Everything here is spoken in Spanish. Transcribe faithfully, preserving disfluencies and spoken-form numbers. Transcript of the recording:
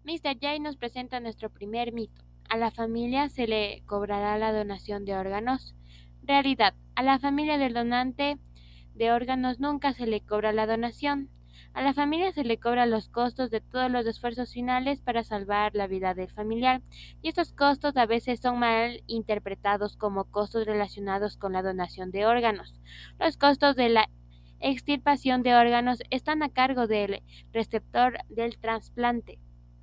míster Jay nos presenta nuestro primer mito. A la familia se le cobrará la donación de órganos. Realidad. A la familia del donante de órganos nunca se le cobra la donación. A la familia se le cobra los costos de todos los esfuerzos finales para salvar la vida del familiar, y estos costos a veces son mal interpretados como costos relacionados con la donación de órganos. Los costos de la extirpación de órganos están a cargo del receptor del trasplante.